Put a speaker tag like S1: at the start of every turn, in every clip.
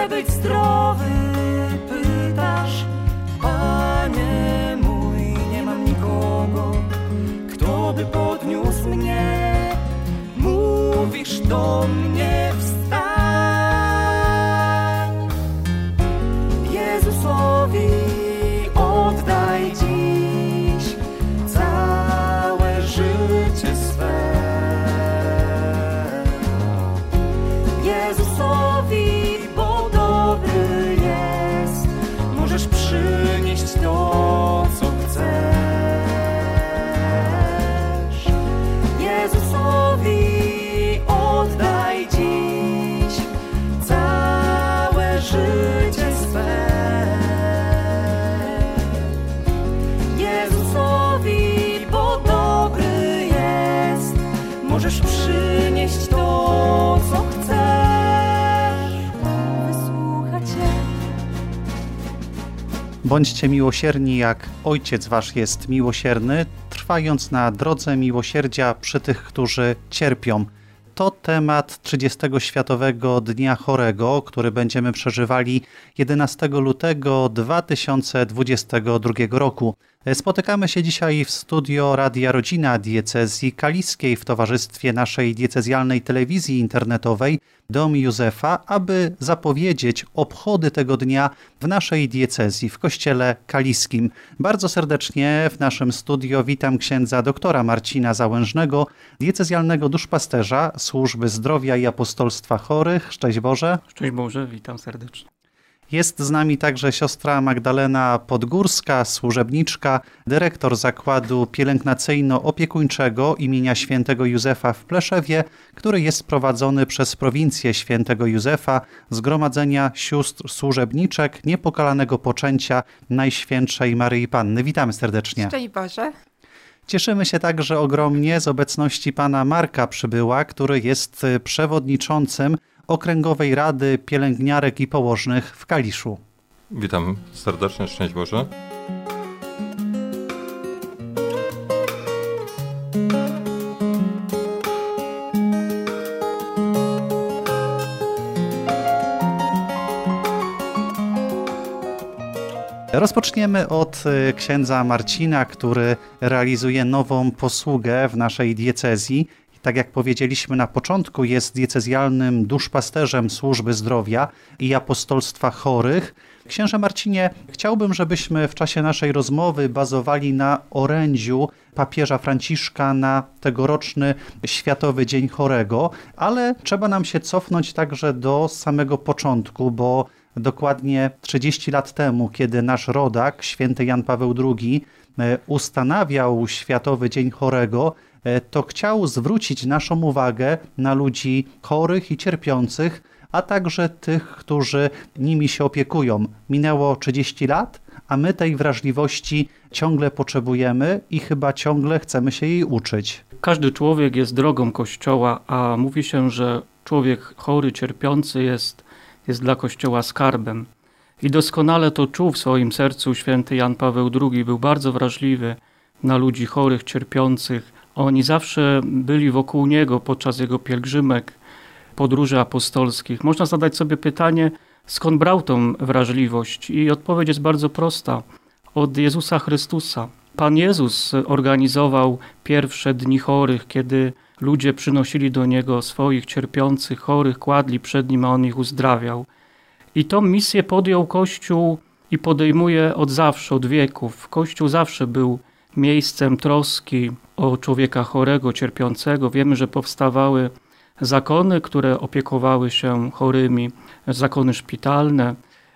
S1: być zdrowy, pytasz, Panie mój, nie mam nikogo, kto by podniósł mnie. Mówisz do mnie, wstań. Jezusowi oddaj dziś całe życie swe. Jezusowi, bo dobry jest, możesz przynieść to, co chcesz. Jezusowi oddaj dziś całe życie swe. Jezusowi, bo dobry jest, możesz przynieść to, co chcesz. Wysłucha Cię.
S2: Bądźcie miłosierni, jak Ojciec Wasz jest miłosierny, trwając na drodze miłosierdzia przy tych, którzy cierpią. To temat 30. Światowego Dnia Chorego, który będziemy przeżywali 11 lutego 2022 roku. Spotykamy się dzisiaj w studio Radia Rodzina Diecezji Kaliskiej w towarzystwie naszej diecezjalnej telewizji internetowej Dom Józefa, aby zapowiedzieć obchody tego dnia w naszej diecezji, w Kościele Kaliskim. Bardzo serdecznie w naszym studio witam księdza doktora Marcina Załężnego, diecezjalnego duszpasterza Służby Zdrowia i Apostolstwa Chorych. Szczęść Boże.
S3: Szczęść Boże, witam serdecznie.
S2: Jest z nami także siostra Magdalena Podgórska, służebniczka, dyrektor zakładu pielęgnacyjno-opiekuńczego imienia Świętego Józefa w Pleszewie, który jest prowadzony przez prowincję Świętego Józefa, Zgromadzenia Sióstr Służebniczek Niepokalanego Poczęcia Najświętszej Maryi Panny. Witamy serdecznie.
S4: Szczęść Boże.
S2: Cieszymy się także ogromnie z obecności pana Marka Przybyła, który jest przewodniczącym Okręgowej Rady Pielęgniarek i Położnych w Kaliszu.
S5: Witam serdecznie, szczęść Boże.
S2: Rozpoczniemy od księdza Marcina, który realizuje nową posługę w naszej diecezji. Tak jak powiedzieliśmy na początku, jest diecezjalnym duszpasterzem Służby Zdrowia i Apostolstwa Chorych. Księże Marcinie, chciałbym, żebyśmy w czasie naszej rozmowy bazowali na orędziu papieża Franciszka na tegoroczny Światowy Dzień Chorego, ale trzeba nam się cofnąć także do samego początku, bo dokładnie 30 lat temu, kiedy nasz rodak, święty Jan Paweł II, ustanawiał Światowy Dzień Chorego, to chciał zwrócić naszą uwagę na ludzi chorych i cierpiących, a także tych, którzy nimi się opiekują. Minęło 30 lat, a my tej wrażliwości ciągle potrzebujemy i chyba ciągle chcemy się jej uczyć.
S3: Każdy człowiek jest drogą Kościoła, a mówi się, że człowiek chory, cierpiący jest dla Kościoła skarbem. I doskonale to czuł w swoim sercu święty Jan Paweł II. Był bardzo wrażliwy na ludzi chorych, cierpiących. Oni zawsze byli wokół niego podczas jego pielgrzymek, podróży apostolskich. Można zadać sobie pytanie, skąd brał tą wrażliwość? I odpowiedź jest bardzo prosta. Od Jezusa Chrystusa. Pan Jezus organizował pierwsze dni chorych, kiedy ludzie przynosili do Niego swoich cierpiących, chorych, kładli przed Nim, a On ich uzdrawiał. I tą misję podjął Kościół i podejmuje od zawsze, od wieków. Kościół zawsze był miejscem troski o człowieka chorego, cierpiącego. Wiemy, że powstawały zakony, które opiekowały się chorymi, zakony szpitalne.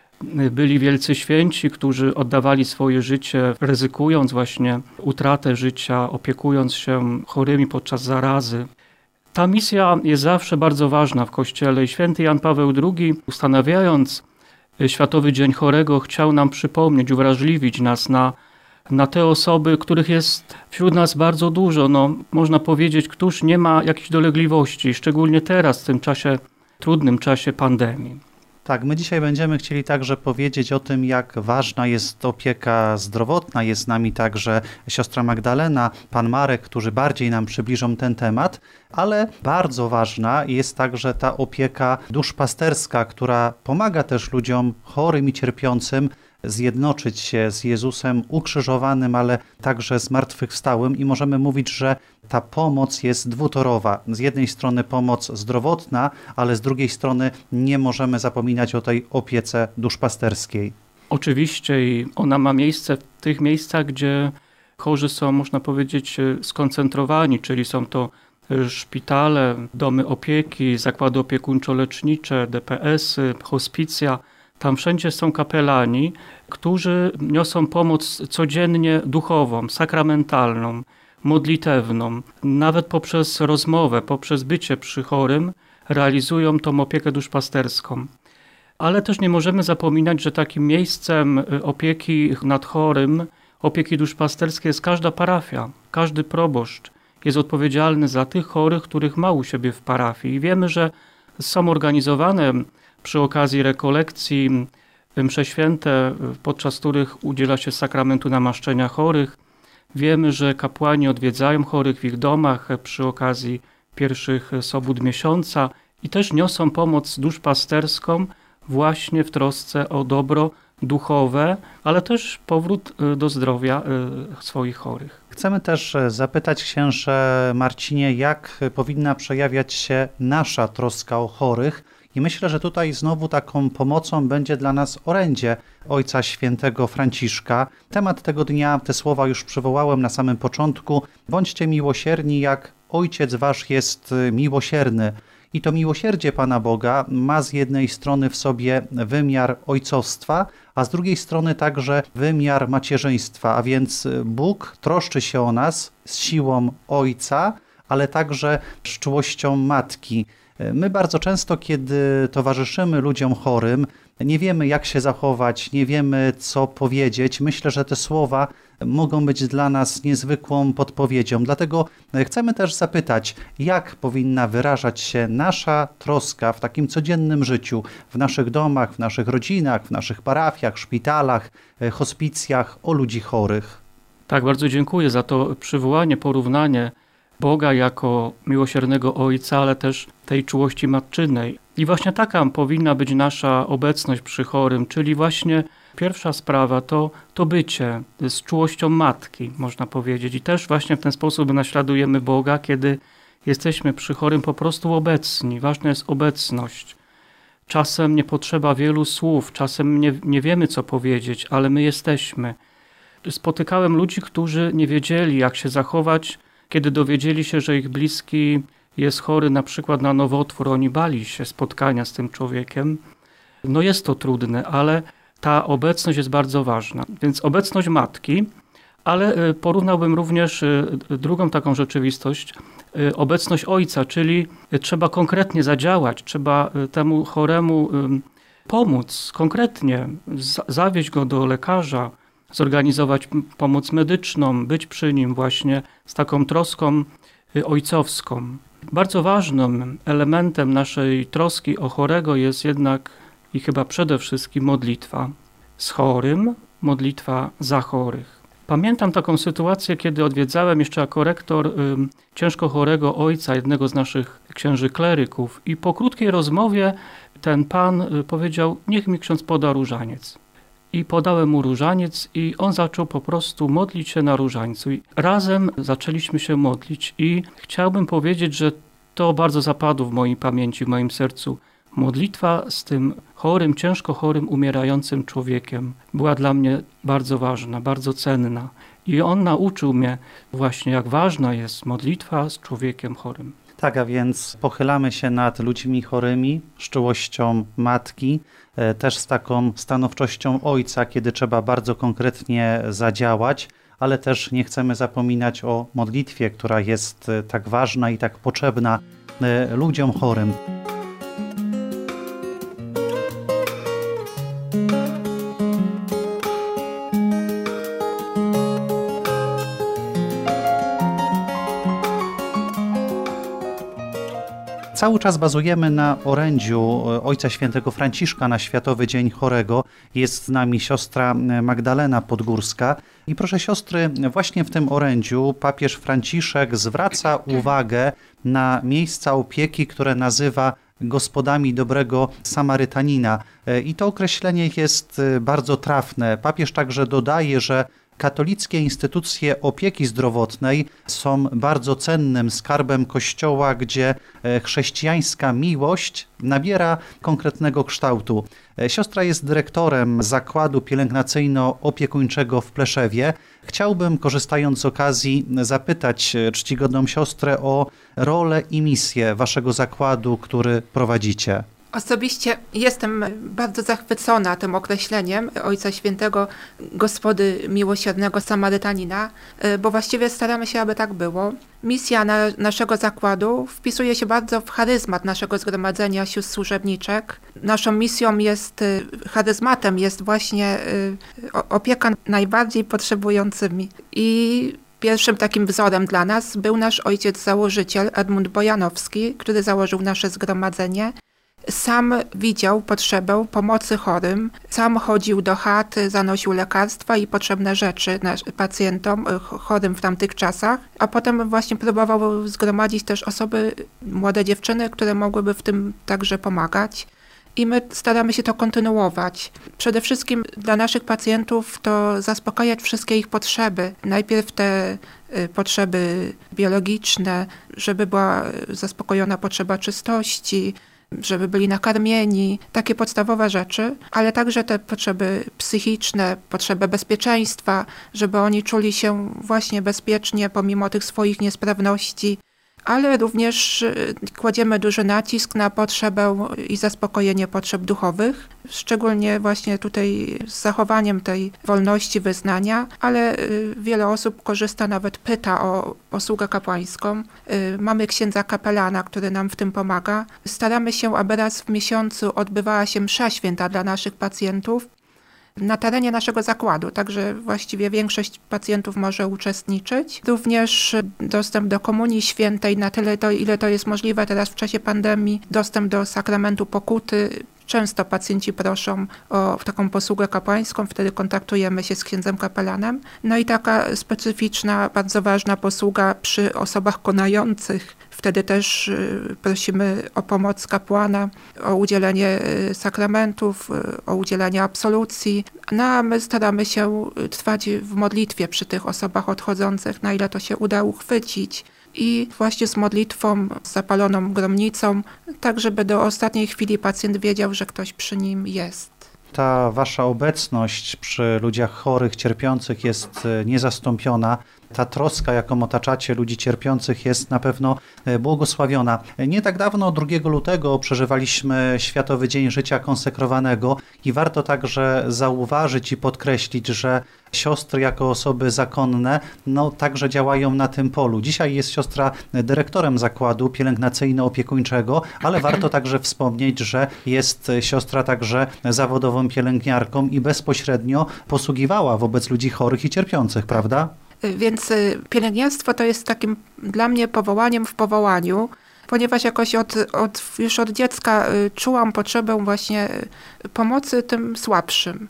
S3: Byli wielcy święci, którzy oddawali swoje życie, ryzykując właśnie utratę życia, opiekując się chorymi podczas zarazy. Ta misja jest zawsze bardzo ważna w Kościele i święty Jan Paweł II, ustanawiając Światowy Dzień Chorego, chciał nam przypomnieć, uwrażliwić nas na te osoby, których jest wśród nas bardzo dużo. Można powiedzieć, któż nie ma jakichś dolegliwości, szczególnie teraz, w tym czasie, trudnym czasie pandemii.
S2: Tak, my dzisiaj będziemy chcieli także powiedzieć o tym, jak ważna jest opieka zdrowotna. Jest z nami także siostra Magdalena, pan Marek, którzy bardziej nam przybliżą ten temat, ale bardzo ważna jest także ta opieka duszpasterska, która pomaga też ludziom chorym i cierpiącym zjednoczyć się z Jezusem ukrzyżowanym, ale także zmartwychwstałym i możemy mówić, że ta pomoc jest dwutorowa. Z jednej strony pomoc zdrowotna, ale z drugiej strony nie możemy zapominać o tej opiece duszpasterskiej.
S3: Oczywiście i ona ma miejsce w tych miejscach, gdzie chorzy są, można powiedzieć, skoncentrowani, czyli są to szpitale, domy opieki, zakłady opiekuńczo-lecznicze, DPS-y, hospicja. Tam wszędzie są kapelani, którzy niosą pomoc codziennie duchową, sakramentalną, modlitewną. Nawet poprzez rozmowę, poprzez bycie przy chorym realizują tą opiekę duszpasterską. Ale też nie możemy zapominać, że takim miejscem opieki nad chorym, opieki duszpasterskiej jest każda parafia, każdy proboszcz jest odpowiedzialny za tych chorych, których ma u siebie w parafii. I wiemy, że są organizowane przy okazji rekolekcji msze święte, podczas których udziela się sakramentu namaszczenia chorych. Wiemy, że kapłani odwiedzają chorych w ich domach przy okazji pierwszych sobót miesiąca i też niosą pomoc duszpasterską właśnie w trosce o dobro duchowe, ale też powrót do zdrowia swoich chorych.
S2: Chcemy też zapytać księże Marcinie, jak powinna przejawiać się nasza troska o chorych. I myślę, że tutaj znowu taką pomocą będzie dla nas orędzie Ojca Świętego Franciszka. Temat tego dnia, te słowa już przywołałem na samym początku. Bądźcie miłosierni, jak Ojciec Wasz jest miłosierny. I to miłosierdzie Pana Boga ma z jednej strony w sobie wymiar ojcostwa, a z drugiej strony także wymiar macierzyństwa, a więc Bóg troszczy się o nas z siłą Ojca, ale także z czułością Matki. My bardzo często, kiedy towarzyszymy ludziom chorym, nie wiemy, jak się zachować, nie wiemy, co powiedzieć. Myślę, że te słowa mogą być dla nas niezwykłą podpowiedzią. Dlatego chcemy też zapytać, jak powinna wyrażać się nasza troska w takim codziennym życiu, w naszych domach, w naszych rodzinach, w naszych parafiach, szpitalach, hospicjach o ludzi chorych.
S3: Tak, bardzo dziękuję za to przywołanie, porównanie Boga jako miłosiernego Ojca, ale też tej czułości matczynej. I właśnie taka powinna być nasza obecność przy chorym, czyli właśnie pierwsza sprawa to bycie z czułością matki, można powiedzieć. I też właśnie w ten sposób naśladujemy Boga, kiedy jesteśmy przy chorym po prostu obecni. Ważna jest obecność. Czasem nie potrzeba wielu słów, czasem nie wiemy, co powiedzieć, ale my jesteśmy. Spotykałem ludzi, którzy nie wiedzieli, jak się zachować, kiedy dowiedzieli się, że ich bliski jest chory na przykład na nowotwór, oni bali się spotkania z tym człowiekiem. No jest to trudne, ale ta obecność jest bardzo ważna. Więc obecność matki, ale porównałbym również drugą taką rzeczywistość, obecność ojca, czyli trzeba konkretnie zadziałać, trzeba temu choremu pomóc konkretnie, zawieźć go do lekarza, zorganizować pomoc medyczną, być przy nim właśnie z taką troską ojcowską. Bardzo ważnym elementem naszej troski o chorego jest jednak i chyba przede wszystkim modlitwa z chorym, modlitwa za chorych. Pamiętam taką sytuację, kiedy odwiedzałem jeszcze jako rektor ciężko chorego ojca, jednego z naszych księży kleryków i po krótkiej rozmowie ten pan powiedział: niech mi ksiądz poda różaniec. I podałem mu różaniec i on zaczął po prostu modlić się na różańcu. I razem zaczęliśmy się modlić i chciałbym powiedzieć, że to bardzo zapadło w mojej pamięci, w moim sercu. Modlitwa z tym chorym, ciężko chorym, umierającym człowiekiem była dla mnie bardzo ważna, bardzo cenna. I on nauczył mnie właśnie, jak ważna jest modlitwa z człowiekiem chorym.
S2: Tak, a więc pochylamy się nad ludźmi chorymi z czułością matki, też z taką stanowczością ojca, kiedy trzeba bardzo konkretnie zadziałać, ale też nie chcemy zapominać o modlitwie, która jest tak ważna i tak potrzebna ludziom chorym. Cały czas bazujemy na orędziu Ojca Świętego Franciszka na Światowy Dzień Chorego. Jest z nami siostra Magdalena Podgórska. I proszę siostry, właśnie w tym orędziu papież Franciszek zwraca uwagę na miejsca opieki, które nazywa gospodami dobrego Samarytanina. I to określenie jest bardzo trafne. Papież także dodaje, że katolickie instytucje opieki zdrowotnej są bardzo cennym skarbem Kościoła, gdzie chrześcijańska miłość nabiera konkretnego kształtu. Siostra jest dyrektorem zakładu pielęgnacyjno-opiekuńczego w Pleszewie. Chciałbym, korzystając z okazji, zapytać czcigodną siostrę o rolę i misję waszego zakładu, który prowadzicie.
S4: Osobiście jestem bardzo zachwycona tym określeniem Ojca Świętego Gospody Miłosiernego Samarytanina, bo właściwie staramy się, aby tak było. Misja naszego zakładu wpisuje się bardzo w charyzmat naszego zgromadzenia sióstr służebniczek. Naszą misją jest, charyzmatem jest właśnie opieka najbardziej potrzebującymi. I pierwszym takim wzorem dla nas był nasz ojciec założyciel Edmund Bojanowski, który założył nasze zgromadzenie. Sam widział potrzebę pomocy chorym, sam chodził do chat, zanosił lekarstwa i potrzebne rzeczy pacjentom chorym w tamtych czasach, a potem właśnie próbował zgromadzić też osoby, młode dziewczyny, które mogłyby w tym także pomagać. I my staramy się to kontynuować. Przede wszystkim dla naszych pacjentów to zaspokajać wszystkie ich potrzeby. Najpierw te potrzeby biologiczne, żeby była zaspokojona potrzeba czystości, żeby byli nakarmieni, takie podstawowe rzeczy, ale także te potrzeby psychiczne, potrzeby bezpieczeństwa, żeby oni czuli się właśnie bezpiecznie pomimo tych swoich niesprawności, ale również kładziemy duży nacisk na potrzebę i zaspokojenie potrzeb duchowych, szczególnie właśnie tutaj z zachowaniem tej wolności wyznania, ale wiele osób korzysta, nawet pyta o posługę kapłańską. Mamy księdza kapelana, który nam w tym pomaga. Staramy się, aby raz w miesiącu odbywała się msza święta dla naszych pacjentów na terenie naszego zakładu, także właściwie większość pacjentów może uczestniczyć. Również dostęp do Komunii Świętej na tyle, ile to jest możliwe teraz w czasie pandemii, dostęp do sakramentu pokuty. Często pacjenci proszą o taką posługę kapłańską, wtedy kontaktujemy się z księdzem kapelanem. No i taka specyficzna, bardzo ważna posługa przy osobach konających. Wtedy też prosimy o pomoc kapłana, o udzielenie sakramentów, o udzielenie absolucji. No a my staramy się trwać w modlitwie przy tych osobach odchodzących, na ile to się uda uchwycić. I właśnie z modlitwą, z zapaloną gromnicą, tak żeby do ostatniej chwili pacjent wiedział, że ktoś przy nim jest.
S2: Ta wasza obecność przy ludziach chorych, cierpiących jest niezastąpiona. Ta troska, jaką otaczacie ludzi cierpiących, jest na pewno błogosławiona. Nie tak dawno, 2 lutego, przeżywaliśmy Światowy Dzień Życia Konsekrowanego i warto także zauważyć i podkreślić, że siostry jako osoby zakonne także działają na tym polu. Dzisiaj jest siostra dyrektorem zakładu pielęgnacyjno-opiekuńczego, ale warto także wspomnieć, że jest siostra także zawodową pielęgniarką i bezpośrednio posługiwała wobec ludzi chorych i cierpiących, prawda?
S4: Więc pielęgniarstwo to jest takim dla mnie powołaniem w powołaniu, ponieważ jakoś już od dziecka czułam potrzebę właśnie pomocy tym słabszym.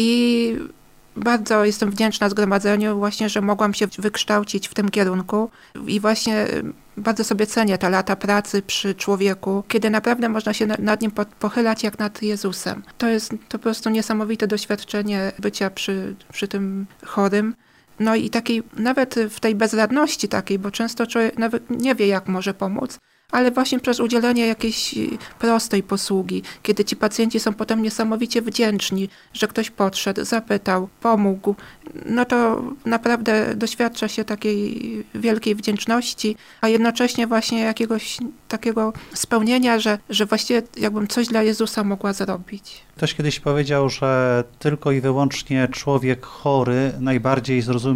S4: I bardzo jestem wdzięczna zgromadzeniu właśnie, że mogłam się wykształcić w tym kierunku i właśnie bardzo sobie cenię te lata pracy przy człowieku, kiedy naprawdę można się nad nim pochylać jak nad Jezusem. To jest po prostu niesamowite doświadczenie bycia przy tym chorym. No i takiej, nawet w tej bezradności takiej, bo często człowiek nawet nie wie, jak może pomóc, ale właśnie przez udzielenie jakiejś prostej posługi, kiedy ci pacjenci są potem niesamowicie wdzięczni, że ktoś podszedł, zapytał, pomógł, no to naprawdę doświadcza się takiej wielkiej wdzięczności, a jednocześnie właśnie jakiegoś takiego spełnienia, że właściwie jakbym coś dla Jezusa mogła zrobić.
S2: Ktoś kiedyś powiedział, że tylko i wyłącznie człowiek chory najbardziej zrozumie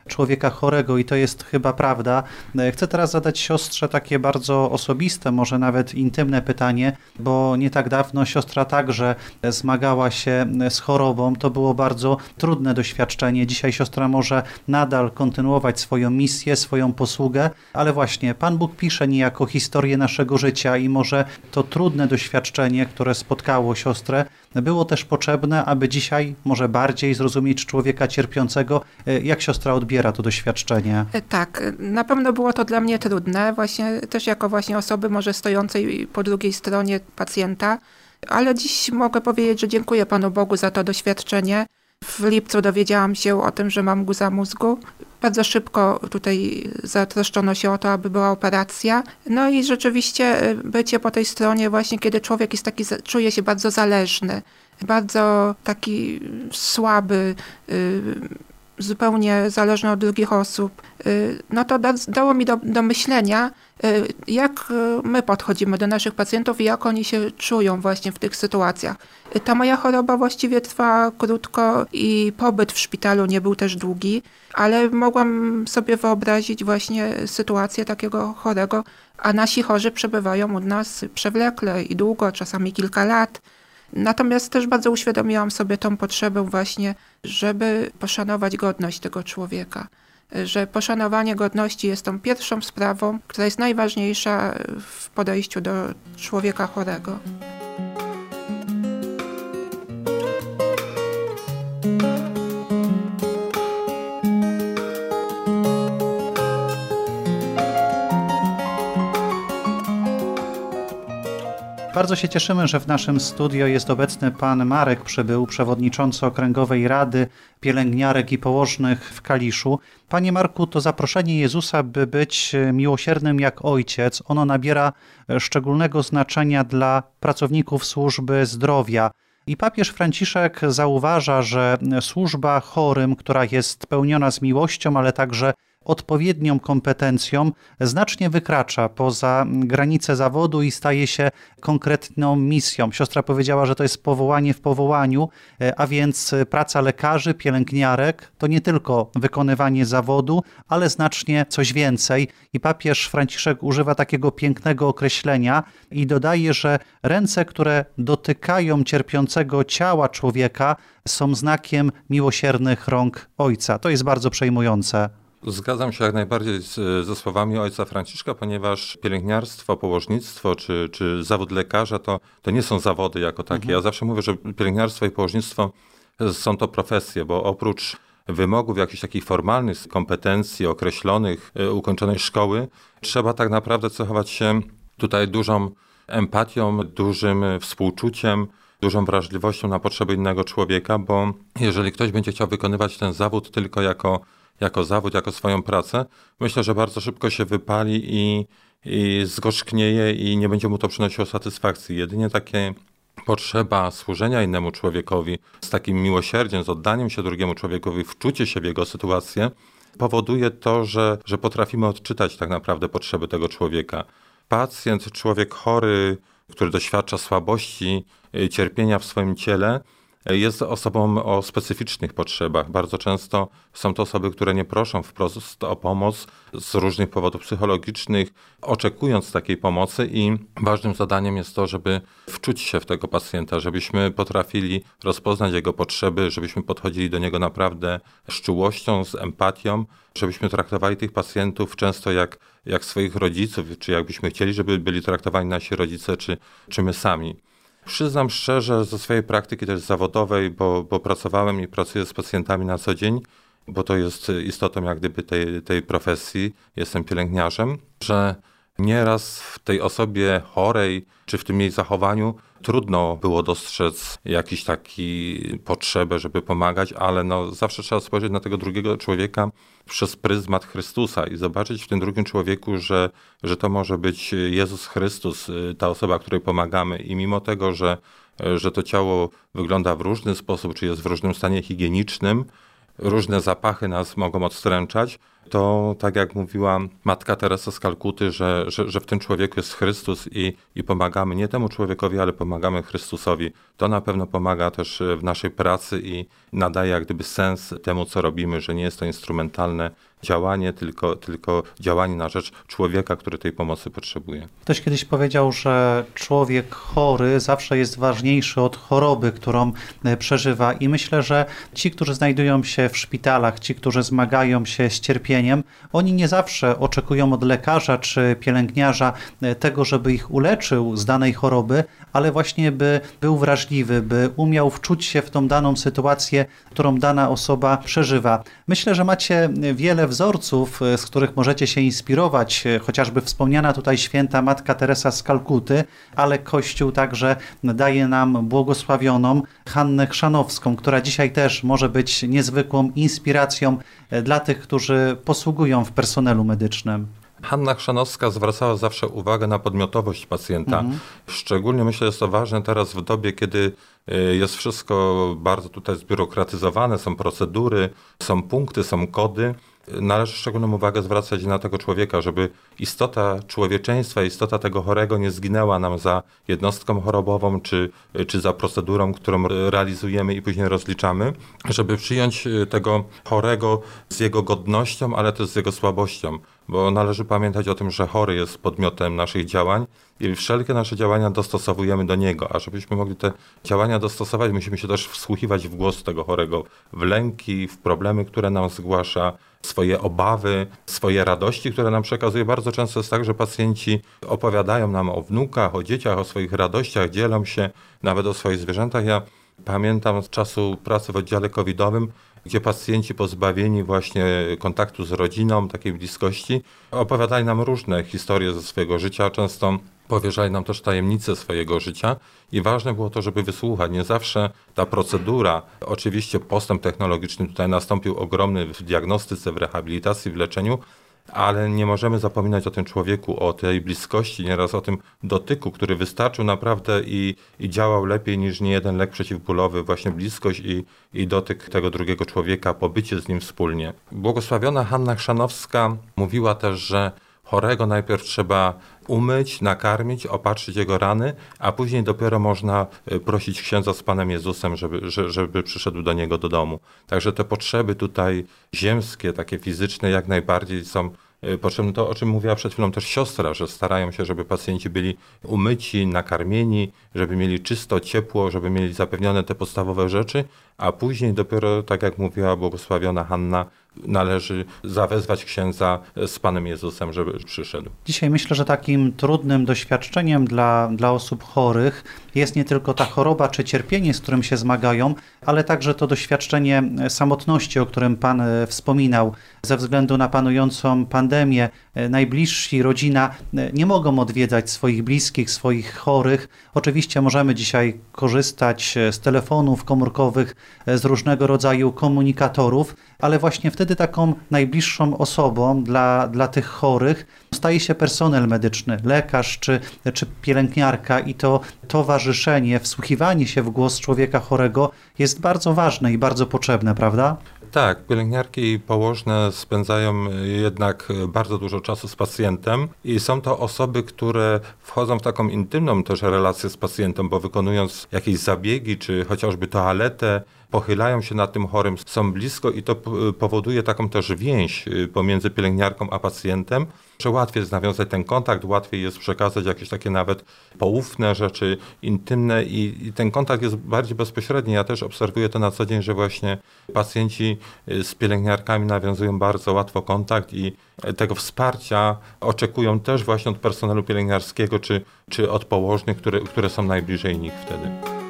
S2: człowieka chorego i to jest chyba prawda. Chcę teraz zadać siostrze takie bardzo osobiste, może nawet intymne pytanie, bo nie tak dawno siostra także zmagała się z chorobą. To było bardzo trudne doświadczenie. Dzisiaj siostra może nadal kontynuować swoją misję, swoją posługę, ale właśnie Pan Bóg pisze niejako historię naszego życia i może to trudne doświadczenie, które spotkało siostrę, było też potrzebne, aby dzisiaj może bardziej zrozumieć człowieka cierpiącego. Jak siostra odbiera to doświadczenie?
S4: Tak, na pewno było to dla mnie trudne, właśnie też jako właśnie osoby może stojącej po drugiej stronie pacjenta, ale dziś mogę powiedzieć, że dziękuję Panu Bogu za to doświadczenie. W lipcu dowiedziałam się o tym, że mam guzę mózgu. Bardzo szybko tutaj zatroszczono się o to, aby była operacja. No i rzeczywiście bycie po tej stronie właśnie, kiedy człowiek jest taki, czuje się bardzo zależny, bardzo taki słaby, zupełnie zależny od drugich osób, no to dało mi do myślenia, jak my podchodzimy do naszych pacjentów i jak oni się czują właśnie w tych sytuacjach. Ta moja choroba właściwie trwa krótko i pobyt w szpitalu nie był też długi, ale mogłam sobie wyobrazić właśnie sytuację takiego chorego, a nasi chorzy przebywają u nas przewlekle i długo, czasami kilka lat. Natomiast też bardzo uświadomiłam sobie tą potrzebę właśnie, żeby poszanować godność tego człowieka. Że poszanowanie godności jest tą pierwszą sprawą, która jest najważniejsza w podejściu do człowieka chorego.
S2: Bardzo się cieszymy, że w naszym studio jest obecny pan Marek Przybył, przewodniczący Okręgowej Rady Pielęgniarek i Położnych w Kaliszu. Panie Marku, to zaproszenie Jezusa, by być miłosiernym jak Ojciec, ono nabiera szczególnego znaczenia dla pracowników służby zdrowia. I papież Franciszek zauważa, że służba chorym, która jest pełniona z miłością, ale także odpowiednią kompetencją, znacznie wykracza poza granice zawodu i staje się konkretną misją. Siostra powiedziała, że to jest powołanie w powołaniu, a więc praca lekarzy, pielęgniarek to nie tylko wykonywanie zawodu, ale znacznie coś więcej. I papież Franciszek używa takiego pięknego określenia i dodaje, że ręce, które dotykają cierpiącego ciała człowieka, są znakiem miłosiernych rąk Ojca. To jest bardzo przejmujące.
S5: Zgadzam się jak najbardziej ze słowami ojca Franciszka, ponieważ pielęgniarstwo, położnictwo czy zawód lekarza to nie są zawody jako takie. Ja zawsze mówię, że pielęgniarstwo i położnictwo są to profesje, bo oprócz wymogów jakichś takich formalnych kompetencji określonych, ukończonej szkoły, trzeba tak naprawdę cechować się tutaj dużą empatią, dużym współczuciem, dużą wrażliwością na potrzeby innego człowieka, bo jeżeli ktoś będzie chciał wykonywać ten zawód tylko jako zawód, jako swoją pracę, myślę, że bardzo szybko się wypali i zgorzknieje i nie będzie mu to przynosiło satysfakcji. Jedynie takie potrzeba służenia innemu człowiekowi z takim miłosierdziem, z oddaniem się drugiemu człowiekowi, wczucie się w jego sytuację, powoduje to, że potrafimy odczytać tak naprawdę potrzeby tego człowieka. Pacjent, człowiek chory, który doświadcza słabości, cierpienia w swoim ciele, jest osobą o specyficznych potrzebach. Bardzo często są to osoby, które nie proszą wprost o pomoc z różnych powodów psychologicznych, oczekując takiej pomocy i ważnym zadaniem jest to, żeby wczuć się w tego pacjenta, żebyśmy potrafili rozpoznać jego potrzeby, żebyśmy podchodzili do niego naprawdę z czułością, z empatią, żebyśmy traktowali tych pacjentów często jak swoich rodziców, czy jakbyśmy chcieli, żeby byli traktowani nasi rodzice, czy my sami. Przyznam szczerze ze swojej praktyki też zawodowej, bo pracowałem i pracuję z pacjentami na co dzień, bo to jest istotą jak gdyby tej profesji, jestem pielęgniarzem, że nieraz w tej osobie chorej, czy w tym jej zachowaniu trudno było dostrzec jakiś taki potrzebę, żeby pomagać, ale zawsze trzeba spojrzeć na tego drugiego człowieka przez pryzmat Chrystusa i zobaczyć w tym drugim człowieku, że to może być Jezus Chrystus, ta osoba, której pomagamy i mimo tego, że to ciało wygląda w różny sposób, czy jest w różnym stanie higienicznym, różne zapachy nas mogą odstręczać, to tak jak mówiła matka Teresa z Kalkuty, że w tym człowieku jest Chrystus i pomagamy nie temu człowiekowi, ale pomagamy Chrystusowi. To na pewno pomaga też w naszej pracy i nadaje jak gdyby sens temu, co robimy, że nie jest to instrumentalne działanie, tylko działanie na rzecz człowieka, który tej pomocy potrzebuje.
S2: Ktoś kiedyś powiedział, że człowiek chory zawsze jest ważniejszy od choroby, którą przeżywa i myślę, że ci, którzy znajdują się w szpitalach, ci, którzy zmagają się z cierpieniem, oni nie zawsze oczekują od lekarza czy pielęgniarza tego, żeby ich uleczył z danej choroby, ale właśnie by był wrażliwy, by umiał wczuć się w tą daną sytuację, którą dana osoba przeżywa. Myślę, że macie wiele wzorców, z których możecie się inspirować, chociażby wspomniana tutaj święta Matka Teresa z Kalkuty, ale Kościół także daje nam błogosławioną Hannę Chrzanowską, która dzisiaj też może być niezwykłą inspiracją dla tych, którzy posługują w personelu medycznym.
S5: Hanna Chrzanowska zwracała zawsze uwagę na podmiotowość pacjenta. Szczególnie myślę, że jest to ważne teraz w dobie, kiedy jest wszystko bardzo tutaj zbiurokratyzowane, są procedury, są punkty, są kody. Należy szczególną uwagę zwracać na tego człowieka, żeby istota człowieczeństwa, istota tego chorego nie zginęła nam za jednostką chorobową, czy za procedurą, którą realizujemy i później rozliczamy, żeby przyjąć tego chorego z jego godnością, ale też z jego słabością, bo należy pamiętać o tym, że chory jest podmiotem naszych działań i wszelkie nasze działania dostosowujemy do niego, a żebyśmy mogli te działania dostosować, musimy się też wsłuchiwać w głos tego chorego, w lęki, w problemy, które nam zgłasza, swoje obawy, swoje radości, które nam przekazuje. Bardzo często jest tak, że pacjenci opowiadają nam o wnukach, o dzieciach, o swoich radościach, dzielą się nawet o swoich zwierzętach. Ja pamiętam z czasu pracy w oddziale covidowym, gdzie pacjenci pozbawieni właśnie kontaktu z rodziną, takiej bliskości, opowiadali nam różne historie ze swojego życia, często powierzali nam też tajemnice swojego życia i ważne było to, żeby wysłuchać. Nie zawsze ta procedura, oczywiście postęp technologiczny tutaj nastąpił ogromny w diagnostyce, w rehabilitacji, w leczeniu, ale nie możemy zapominać o tym człowieku, o tej bliskości, nieraz o tym dotyku, który wystarczył naprawdę i działał lepiej niż niejeden lek przeciwbólowy, właśnie bliskość i dotyk tego drugiego człowieka, pobycie z nim wspólnie. Błogosławiona Hanna Chrzanowska mówiła też, że chorego najpierw trzeba umyć, nakarmić, opatrzyć jego rany, a później dopiero można prosić księdza z Panem Jezusem, żeby przyszedł do niego do domu. Także te potrzeby tutaj ziemskie, takie fizyczne jak najbardziej są potrzebne. To, o czym mówiła przed chwilą też siostra, że starają się, żeby pacjenci byli umyci, nakarmieni, żeby mieli czysto, ciepło, żeby mieli zapewnione te podstawowe rzeczy, a później dopiero, tak jak mówiła błogosławiona Hanna, należy zawezwać księdza z Panem Jezusem, żeby przyszedł.
S2: Dzisiaj myślę, że takim trudnym doświadczeniem dla osób chorych jest nie tylko ta choroba czy cierpienie, z którym się zmagają, ale także to doświadczenie samotności, o którym Pan wspominał. Ze względu na panującą pandemię najbliżsi, rodzina nie mogą odwiedzać swoich bliskich, swoich chorych. Oczywiście możemy dzisiaj korzystać z telefonów komórkowych, z różnego rodzaju komunikatorów, ale właśnie wtedy taką najbliższą osobą dla tych chorych staje się personel medyczny, lekarz czy pielęgniarka i to towarzyszenie, wsłuchiwanie się w głos człowieka chorego jest bardzo ważne i bardzo potrzebne, prawda?
S5: Tak, pielęgniarki i położne spędzają jednak bardzo dużo czasu z pacjentem i są to osoby, które wchodzą w taką intymną też relację z pacjentem, bo wykonując jakieś zabiegi czy chociażby toaletę, pochylają się nad tym chorym, są blisko i to powoduje taką też więź pomiędzy pielęgniarką a pacjentem, że łatwiej jest nawiązać ten kontakt, łatwiej jest przekazać jakieś takie nawet poufne rzeczy, intymne i ten kontakt jest bardziej bezpośredni. Ja też obserwuję to na co dzień, że właśnie pacjenci z pielęgniarkami nawiązują bardzo łatwo kontakt i tego wsparcia oczekują też właśnie od personelu pielęgniarskiego czy od położnych, które są najbliżej nich wtedy.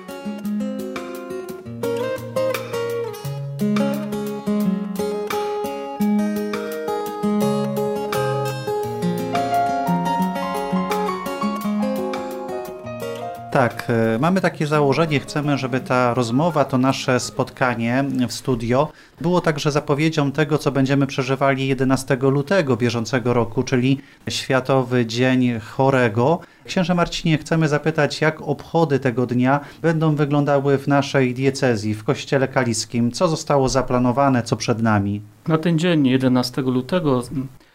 S2: Tak, mamy takie założenie, chcemy, żeby ta rozmowa, to nasze spotkanie w studio było także zapowiedzią tego, co będziemy przeżywali 11 lutego bieżącego roku, czyli Światowy Dzień Chorego, Księże Marcinie, chcemy zapytać, jak obchody tego dnia będą wyglądały w naszej diecezji, w Kościele Kaliskim? Co zostało zaplanowane, co przed nami?
S3: Na ten dzień, 11 lutego,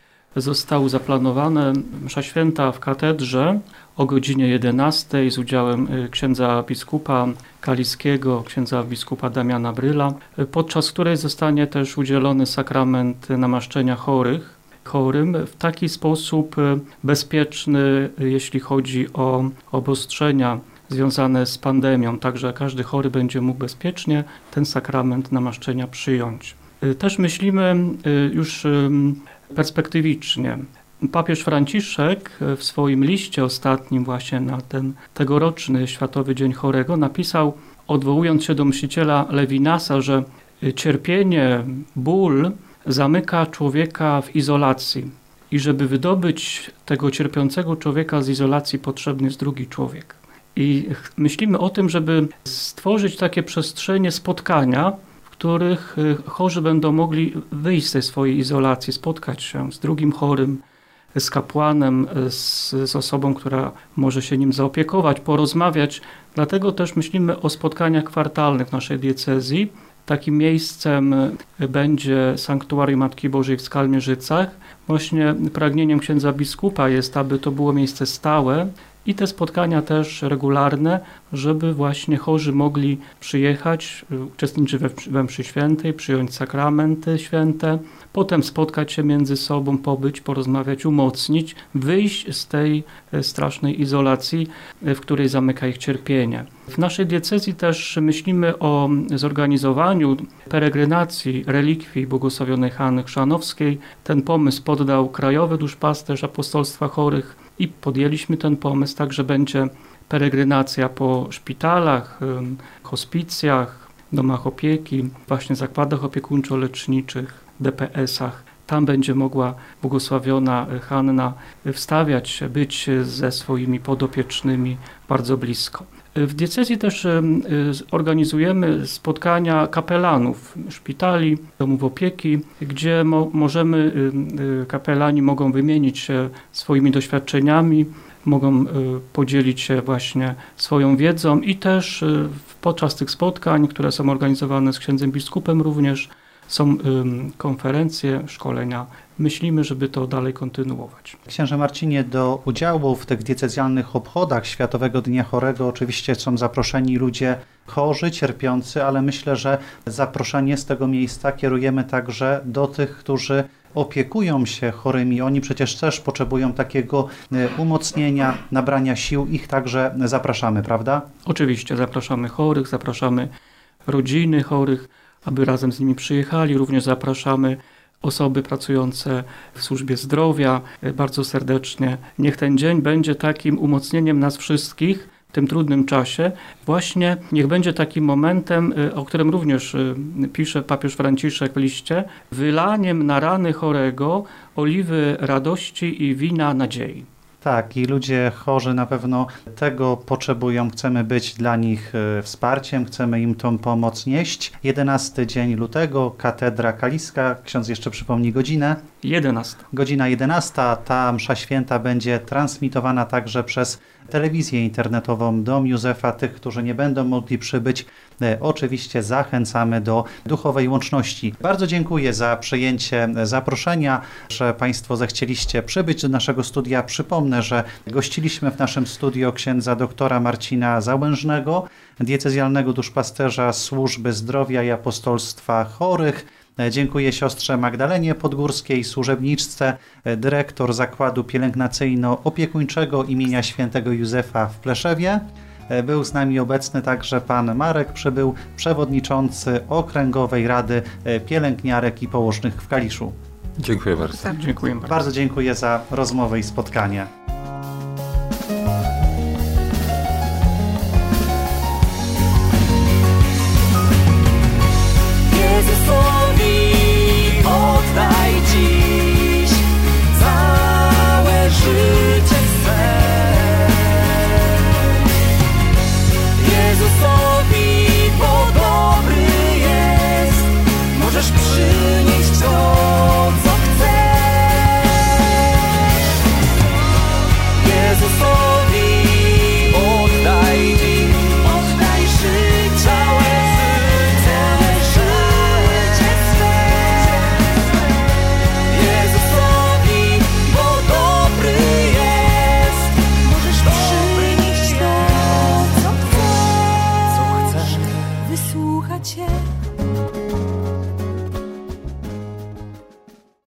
S3: zostały zaplanowane msza święta w katedrze o godzinie 11 z udziałem księdza biskupa kaliskiego, księdza biskupa Damiana Bryla, podczas której zostanie też udzielony sakrament namaszczenia chorym w taki sposób bezpieczny, jeśli chodzi o obostrzenia związane z pandemią, także każdy chory będzie mógł bezpiecznie ten sakrament namaszczenia przyjąć. Też myślimy już perspektywicznie. Papież Franciszek w swoim liście ostatnim właśnie na ten tegoroczny Światowy Dzień Chorego napisał, odwołując się do myśliciela Levinasa, że cierpienie, ból zamyka człowieka w izolacji i żeby wydobyć tego cierpiącego człowieka z izolacji, potrzebny jest drugi człowiek. I myślimy o tym, żeby stworzyć takie przestrzenie spotkania, w których chorzy będą mogli wyjść ze swojej izolacji, spotkać się z drugim chorym, z kapłanem, z osobą, która może się nim zaopiekować, porozmawiać. Dlatego też myślimy o spotkaniach kwartalnych w naszej diecezji. Takim miejscem będzie Sanktuarium Matki Bożej w Skalmierzycach. Właśnie pragnieniem księdza biskupa jest, aby to było miejsce stałe i te spotkania też regularne, żeby właśnie chorzy mogli przyjechać, uczestniczyć we mszy świętej, przyjąć sakramenty święte, potem spotkać się między sobą, pobyć, porozmawiać, umocnić, wyjść z tej strasznej izolacji, w której zamyka ich cierpienie. W naszej diecezji też myślimy o zorganizowaniu peregrinacji relikwii błogosławionej Hanny Chrzanowskiej. Ten pomysł poddał Krajowy Duszpasterz Apostolstwa Chorych i podjęliśmy ten pomysł, także będzie peregrinacja po szpitalach, hospicjach, domach opieki, właśnie zakładach opiekuńczo-leczniczych, DPS-ach. Tam będzie mogła błogosławiona Hanna wstawiać się, być ze swoimi podopiecznymi bardzo blisko. W diecezji też organizujemy spotkania kapelanów szpitali, domów opieki, gdzie kapelani mogą wymienić się swoimi doświadczeniami, mogą podzielić się właśnie swoją wiedzą i też podczas tych spotkań, które są organizowane z księdzem biskupem również, są konferencje, szkolenia. Myślimy, żeby to dalej kontynuować.
S2: Księże Marcinie, do udziału w tych diecezjalnych obchodach Światowego Dnia Chorego oczywiście są zaproszeni ludzie chorzy, cierpiący, ale myślę, że zaproszenie z tego miejsca kierujemy także do tych, którzy opiekują się chorymi. Oni przecież też potrzebują takiego umocnienia, nabrania sił. Ich także zapraszamy, prawda?
S3: Oczywiście, zapraszamy chorych, zapraszamy rodziny chorych, aby razem z nimi przyjechali. Również zapraszamy osoby pracujące w służbie zdrowia bardzo serdecznie. Niech ten dzień będzie takim umocnieniem nas wszystkich w tym trudnym czasie. Właśnie niech będzie takim momentem, o którym również pisze papież Franciszek w liście, wylaniem na rany chorego oliwy radości i wina nadziei.
S2: Tak, i ludzie chorzy na pewno tego potrzebują. Chcemy być dla nich wsparciem, chcemy im tą pomoc nieść. 11 dzień lutego, Katedra Kaliska. Ksiądz jeszcze przypomni godzinę.
S3: 11.
S2: Godzina 11. Ta msza święta będzie transmitowana także przez telewizję internetową Dom Józefa. Tych, którzy nie będą mogli przybyć, oczywiście zachęcamy do duchowej łączności. Bardzo dziękuję za przyjęcie zaproszenia, że Państwo zechcieliście przybyć do naszego studia. Przypomnę, że gościliśmy w naszym studio księdza doktora Marcina Załężnego, diecezjalnego duszpasterza Służby Zdrowia i Apostolstwa Chorych. Dziękuję siostrze Magdalenie Podgórskiej, służebniczce, dyrektor Zakładu Pielęgnacyjno-Opiekuńczego imienia świętego Józefa w Pleszewie. Był z nami obecny także pan Marek Przybył, przewodniczący Okręgowej Rady Pielęgniarek i Położnych w Kaliszu.
S5: Dziękuję bardzo.
S3: Dziękuję bardzo.
S2: Bardzo dziękuję za rozmowę i spotkanie.
S1: Jezusowi oddaj dziś całe życie swe. Jezusowi, bo dobry jest, możesz przynieść to, co chcesz. Jezusowi świecie.